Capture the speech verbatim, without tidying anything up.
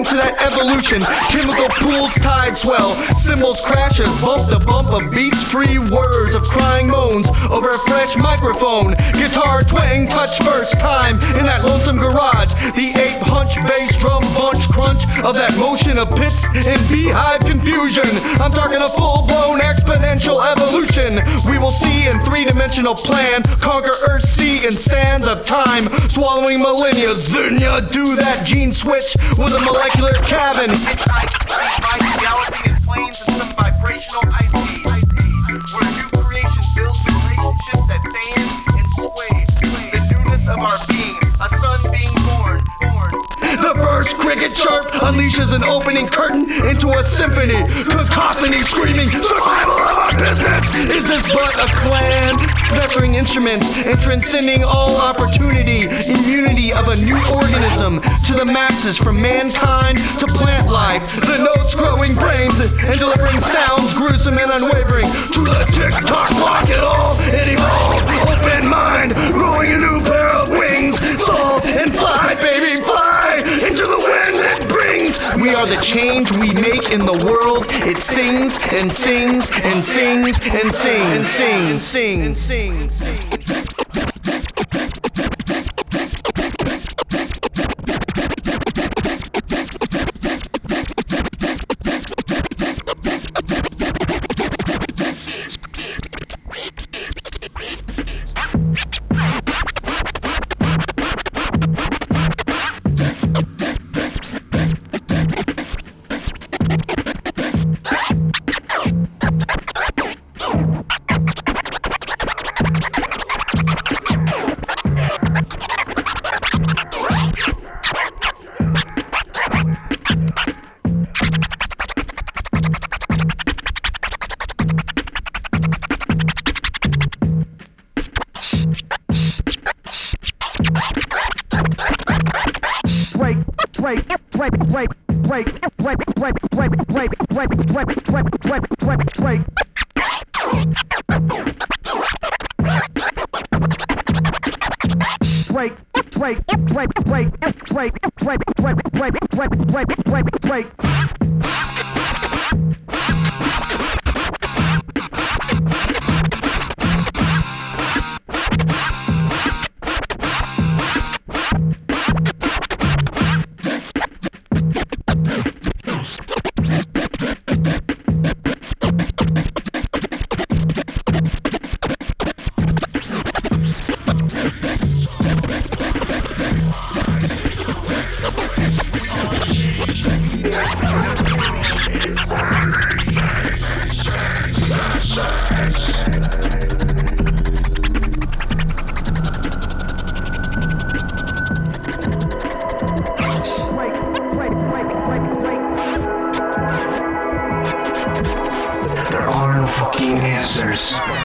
into that evolution. Chemical pools, tide swell, cymbals crashes, bump to bump of beats, free words of crying moans over a fresh microphone. Guitar twang, touch first time in that lonesome garage. The ape hunch, bass drum bunch crunch of that motion of pits and beehive confusion. I'm talking a full-blown exponential evolution. We will see in three-dimensional plan, conquer Earth, sea, and sands of time, swallowing millennia's. Then ya do that gene switch with a molecular cabin. Galloping in flames and some vibrational ice age, where new creation builds relationships that stands and sways. The newness of our being, a son being born. The first cricket chirp unleashes an opening curtain into a symphony. Cacophony screaming, survival of our business! Is this but a clan? Vectoring instruments and transcending all opportunity. Immunity of a new organism to the masses, from mankind to plant life. The notes growing brains and delivering sounds gruesome and unwavering. To the tick-tock clock it all and evolve. Open mind, growing a new pair of wings. Solve and fly, baby, fly into the wind it brings. We are the change we make in the world. It sings and sings and sings and sings and sings and sings and sings and sings. Break, break, break, break, break, break, break, break, break, break, break, break, break, break, break. Break, break, break, break, break, break, break, break, break, break, break, break. There are no fucking answers.